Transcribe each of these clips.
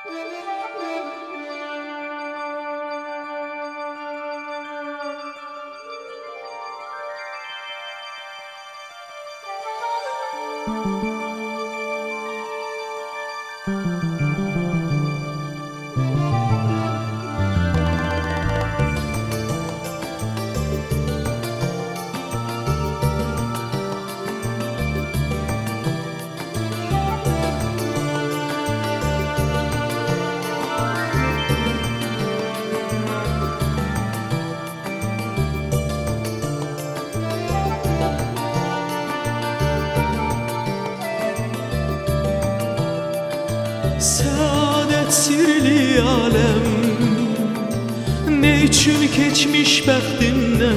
Saadet sirli alem, ne için keçmiş bəxtimdən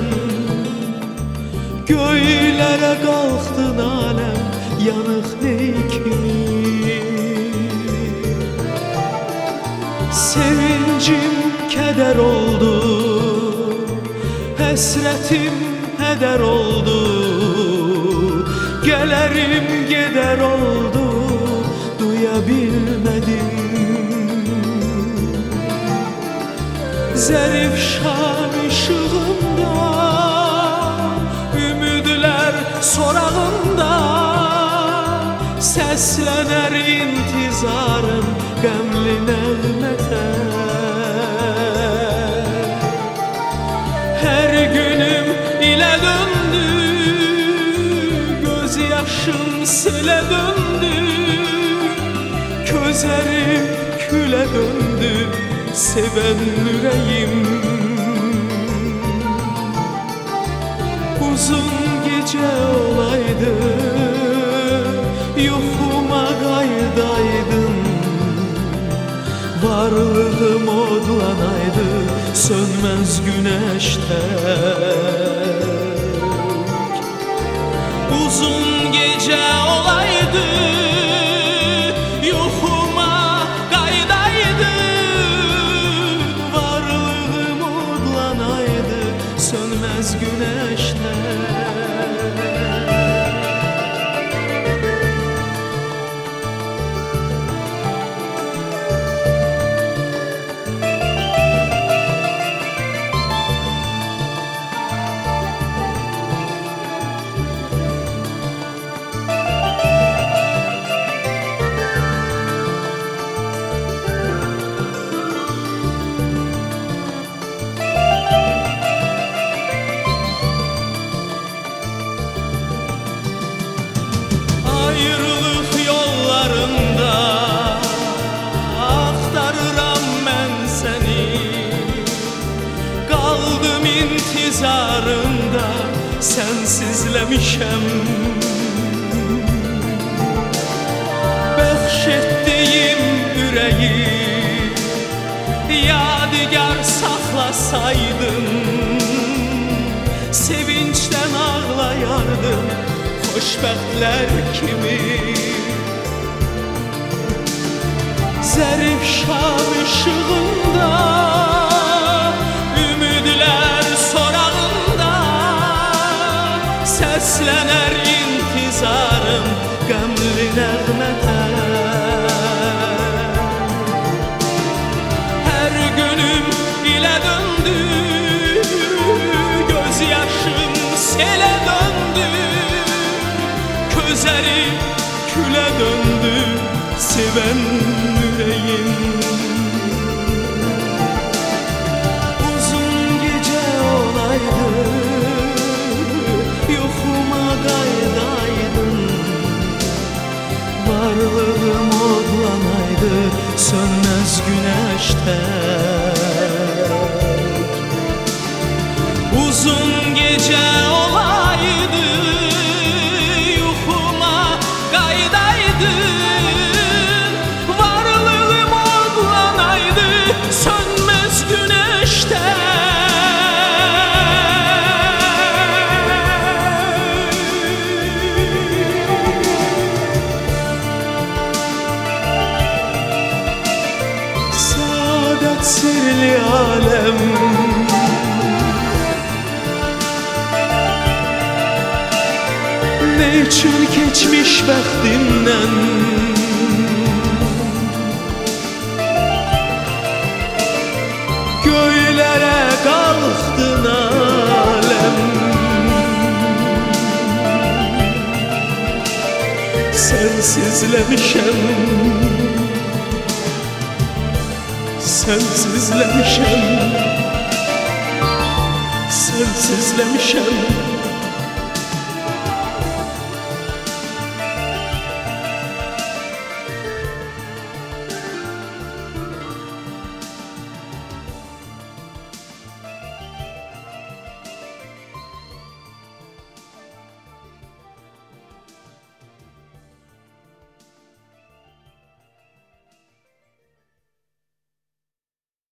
göylere qalxdın alem, yanıq ney kimi. Sevincim kədər oldu, həsrətim hədər oldu, gələrim gedər oldu, duya bilmədim. Zərif şam ışığında, ümidlər sorağında, səslənər intizarım qəmli nəğmətə. Hər günüm ilə döndü, göz yaşım silə döndü, gözlerim küle döndü, seven yüreğim. Uzun gece olaydı, yuxuma qayıdaydım, varlığım odlanaydı, sönmez güneşte. Uzun gece olaydı, yuxuma qaydaydı, varlığım odlanaydı, sönmez güneşte. İntizarında sensizlemişem, bəxş etdiyim yüreği yadigar saxlasaydım, sevinçten ağlayardım xoşbəxtlər kimi. Zərif şam ışığında, səslənər intizarım qəmli nəğmətə. Hər günüm ilə döndü, göz yaşım selə döndü, gözərim külə döndü, sevən yüreğim. Uzun gece olaydı, yuxuma qaydaydın, varlığım odlanaydı, sönmez güneşte. Uzun gece olaydı, yuxuma qaydaydın, varlığım odlanaydı, sönmez güneşte. Sirli alem, ne için keçmiş bəxtimdən baktın alem. Sensizlemişem, sensizlemişem, sensizlemişem.